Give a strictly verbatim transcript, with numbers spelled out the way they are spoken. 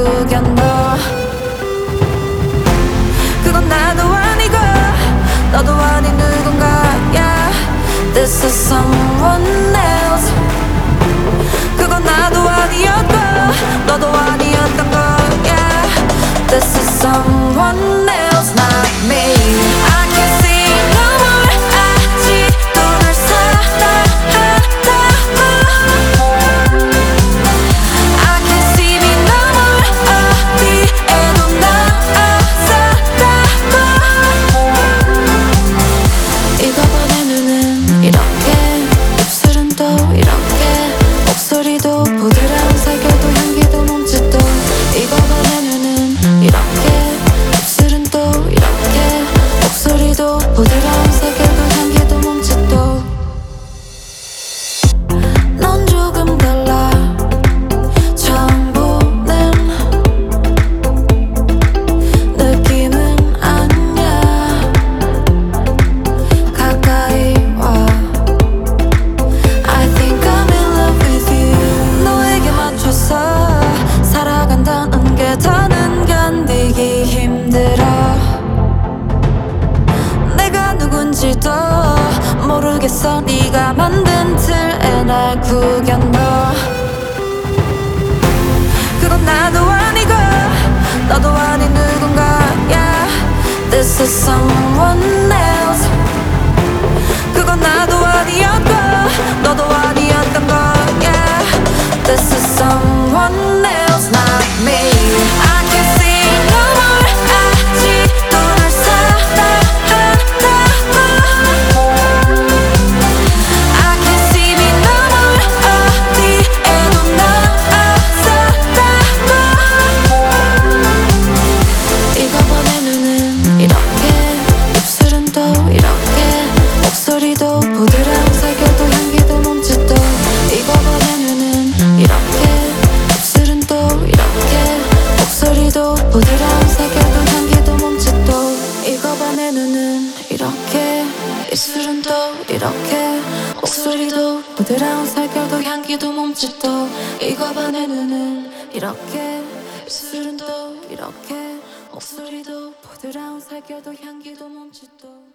구견도 그건 나도 아니고 너도 아닌 누군가야. This is someone else. 그건 나도 아니었고 너도 아니었던 거야. This is someone else, not me. I can see no more. 아직도 널 사랑한다고. I can see me no more. 어디에도 나아서라고. 이거 봐 내 눈은 이렇게, 입술은 또 이렇게, 목소리도 부드러운 살결도 향기도 몸짓도. 이거 봐 내 눈은 이렇게, 입술은 또 이렇게, 목소리도 부드러운 살결도 향기도 몸짓도. 넌 조금 달라 처음 보는 느낌은 아니야. 가까이 와. I think I'm in love with you. 너에게 맞춰서 살아간다는 게 더는 견디기 힘들어. 내가 누군지도 모르겠어. 네가 만든 틀에 날 구겨넣어. 그건 나도 아니고 너도 아닌 누군가야. This is someone else. 그건 나도 아니었고 너도 아니었던 거야. This is someone else, not me. I can see no more. 아직도 널 사랑한다고. I can see me no more. 어디에도 나아서라고. 이거 봐 내 눈은 이렇게, 입술은 또 이렇게, 목소리도 부드러운 살결도 향기도 몸짓도. 이거 봐 내 눈은 이렇게, 입술은 또 이렇게, 목소리도 부드러운 살결도 향기도 몸짓도. 이거 봐 내 눈은 이렇게, 입술은 또 이렇게, 목소리도 부드러운 살결도 향기도 몸짓도. 이거 봐 내 눈은 이렇게, 입술은 또 이렇게, 목소리도 부드러운 살결도 향기도 몸짓도.